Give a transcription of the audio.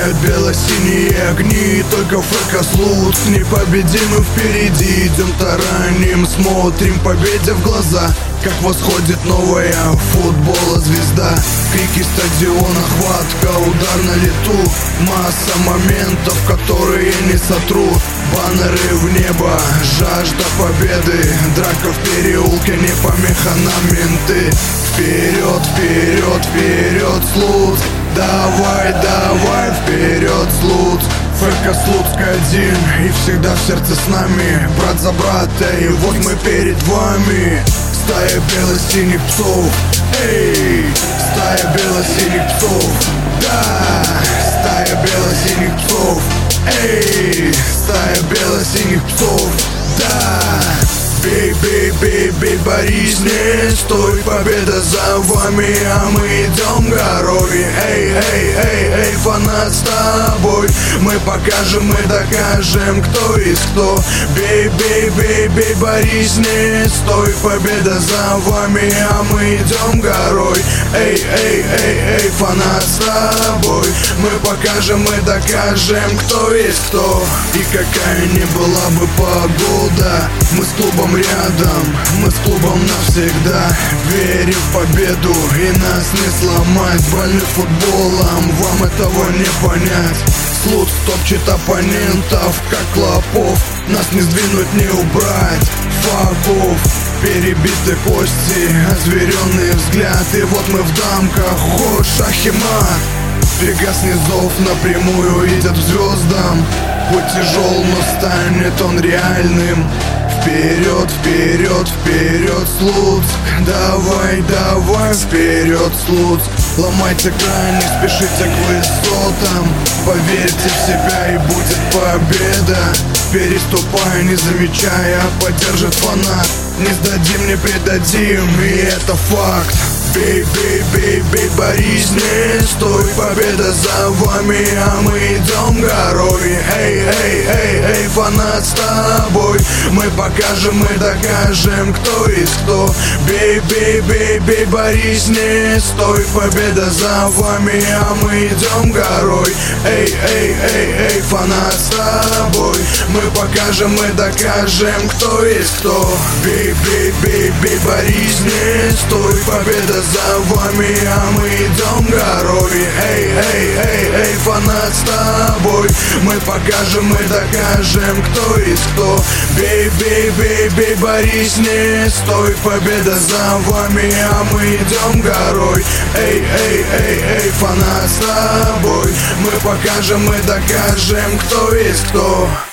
сияют бело-синие огни. Только ФК Слуцк непобедимы впереди. Идем тараним, смотрим победе в глаза, как восходит новая футбола звезда. Крики стадиона, хватка, удар на лету. Масса моментов, которые не сотру. Баннеры в небо, жажда победы. Драка в переулке, не помеха нам менты. Вперед, вперед, вперед, Слуцк! Давай, давай, вперед, Слуцк! ФК Слуцк один, и всегда в сердце с нами. Брат за брата, и вот мы перед вами. Стая бело-синих псов, эй! Стая бело-синих псов, да! Стая бело-синих псов, эй! Стая бело-синих псов, да! Бей, бей, бей, бей, борись, не стой, победа за вами, а мы идем горой. Эй, эй, эй, эй, фанат с тобой, мы покажем, мы докажем, кто есть кто. Бей, бей, бей, бей, борись, не стой, победа за вами, а мы идем горой. Эй, эй, эй, эй, фанат с тобой, мы покажем, мы докажем, кто есть кто. И какая ни была бы погода, мы с клубом рядом, мы с клубом навсегда. Верим в победу, и нас не сломать. Больны футболом, вам этого не понять. Слуцк топчет оппонентов, как клопов. Нас не сдвинуть, не убрать. Факов, перебиты кости, озверенный взгляд. И вот мы в дамках, ход, шах и мат. Пегас низов напрямую идет к звездам. Путь тяжел, но станет он реальным. Вперед, вперед, вперед, Слуцк! Давай, давай, вперед, Слуцк! Ломайте край, не спешите к высотам. Поверьте в себя, и будет победа. Переступая, не замечая, поддержит фанат. Не сдадим, не предадим, и это факт. Бей, бей, бей, бей, борись, не стой, победа за вами, а мы идем горой. Эй, эй, эй, эй, фанат с тобой, мы покажем, мы докажем, кто есть кто. Бей, бей, бей, бей, борись, не стой, победа за вами, а мы идем горой. Эй, эй, эй, эй, фанат с тобой, мы покажем, мы докажем, кто есть кто. Бей, бей, бей, бей, борись, не стой, победа за вами, а мы идем горой. Эй, эй, эй, эй, фанат с тобой, мы покажем, мы докажем, кто есть кто. Бей, бей, бей, бей, борись, не стой, победа за вами, а мы идем горой. Эй, эй, эй, эй, фанат с тобой, мы покажем, мы докажем, кто есть кто.